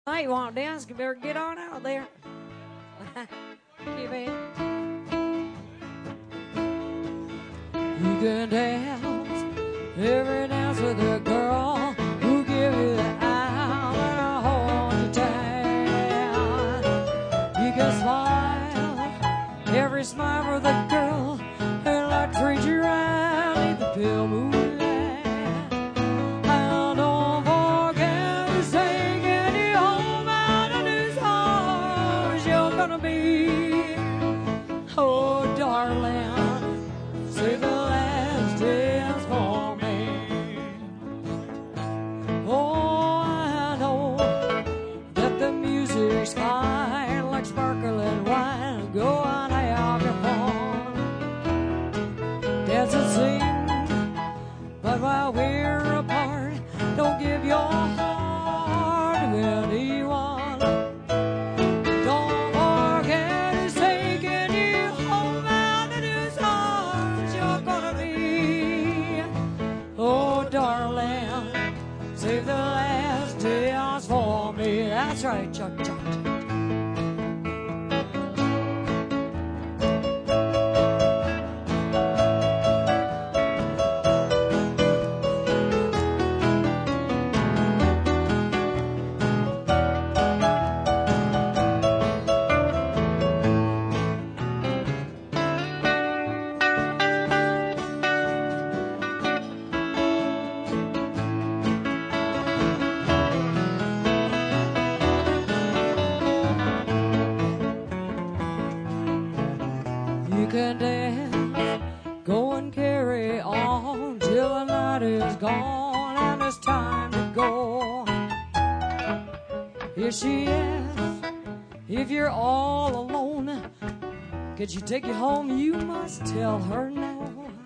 Hey, you want to dance? You better get on out there. Keep it. You can dance every dance with a girl who give you the eye and hold you tight. You can smile every smile with a girl who like to treat you right. Leave the pale moonlight. And don't forget to say, can you hold my new songs you're gonna be? Oh, darling, say the last dance for me. Oh, I know that the music's fine, like sparkling wine. Go on, have your fun, dance and sing. But while we're apart, don't give your heart to anyone. Don't forget to say, can you hold my little arms you're gonna be? Oh, darling, save the last dance for me. That's right, Chuck, Chuck, Chuck. You can dance, go and carry on till the night is gone and it's time to go. Here she is, if you're all alone, could she take you home? You must tell her no.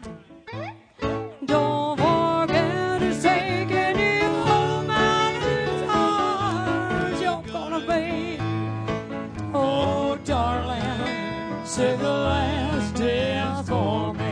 Don't forget to say, can you hold my little arms you're gonna be? Oh, darling, say the last dance for me.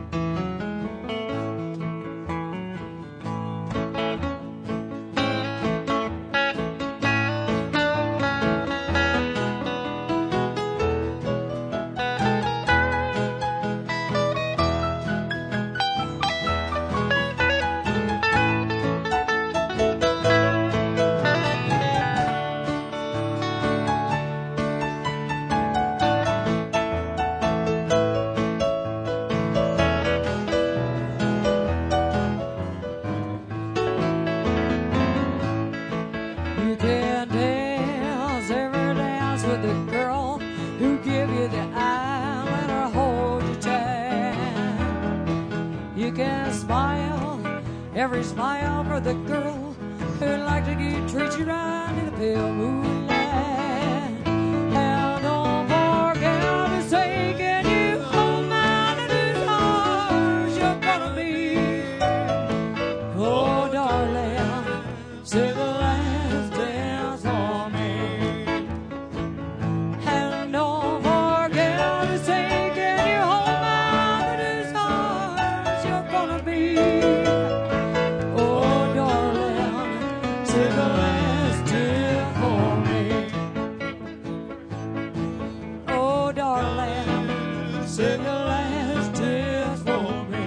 You can dance every dance with the girl who give you the eye, let her hold you tight. You can smile every smile for the girl who'd like to treat you right in the pale moonlight. And don't forget to say, can you hold my little arms you're gonna be? Oh, darling, say the last dance for me. And don't forget to say, can you hold my little arms you're gonna be? Oh, darling, say the last dance for me. Oh, darling, say the last dance for me.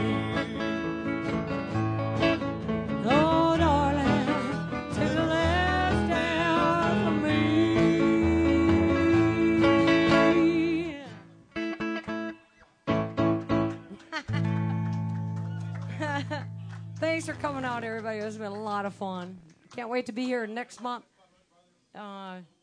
Oh, darling, say the last dance for me. Thanks for coming out, everybody. It's been a lot of fun. Can't wait to be here next month.